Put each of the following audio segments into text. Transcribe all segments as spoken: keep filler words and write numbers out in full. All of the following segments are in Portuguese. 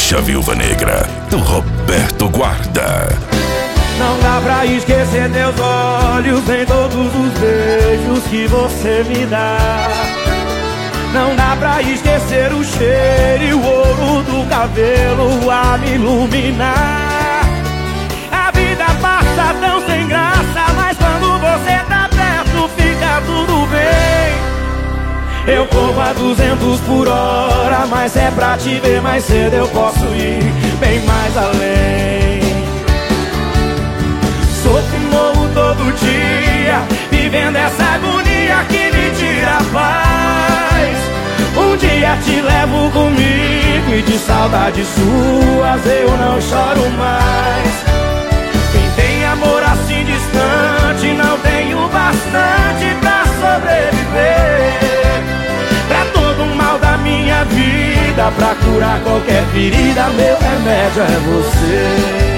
Caixa Viúva Negra, do Roberto Guarda. Não dá pra esquecer teus olhos, nem todos os beijos que você me dá. Não dá pra esquecer o cheiro e o ouro do cabelo a me iluminar. A vida passa tão sem graça, mas quando você tá perto fica tudo bem. Eu corro a duzentos por hora, mas é pra te ver mais cedo eu posso ir bem mais além. Sofro e morro todo dia, vivendo essa agonia que me tira a paz. Um dia te levo comigo e de saudades suas eu não choro mais. Quem tem amor assim distante não tem o bastante pra sobreviver. Pra todo o mal da minha vida, pra curar qualquer ferida, meu remédio é você.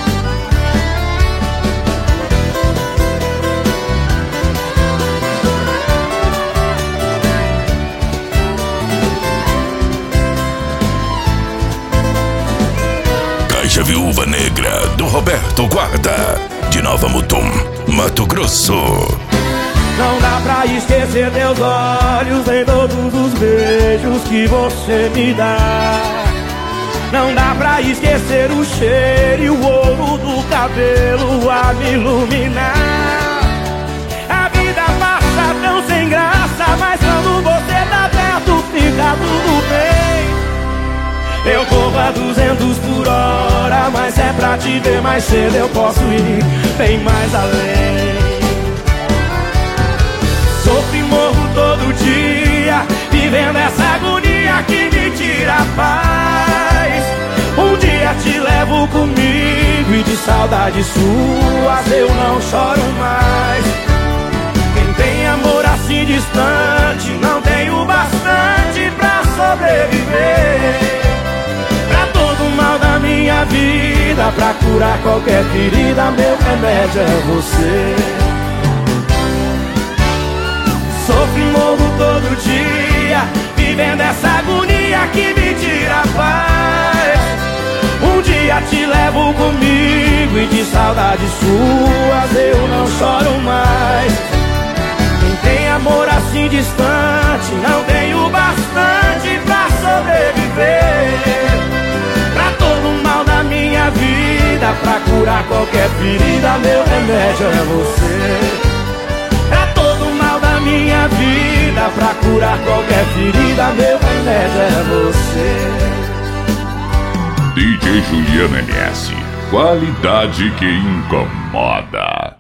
Caixa Viúva Negra, do Roberto Guarda, de Nova Mutum, Mato Grosso. Não dá pra esquecer teus olhos, nem todos os beijos que você me dá. Não dá pra esquecer o cheiro e o ouro do cabelo a me iluminar. A vida passa tão sem graça, mas quando você tá perto fica tudo bem. Eu corro a duzentos por hora, mas é pra te ver mais cedo eu posso ir bem mais além. Sofro e morro todo dia, vivendo essa agonia que me tira a paz. Um dia te levo comigo e de saudades suas eu não choro mais. Quem tem amor assim distante não tem o bastante pra sobreviver. Minha vida, pra curar qualquer ferida, meu remédio é você. Sofro e morro todo dia, vivendo essa agonia que me tira a paz. Um dia te levo comigo e de saudades suas eu não choro mais. Quem tem amor assim distante não tem o bastante pra sobreviver. Minha vida, pra curar qualquer ferida, meu remédio é você. Pra todo mal da minha vida, pra curar qualquer ferida, meu remédio é você. D J Juliano M S, qualidade que incomoda.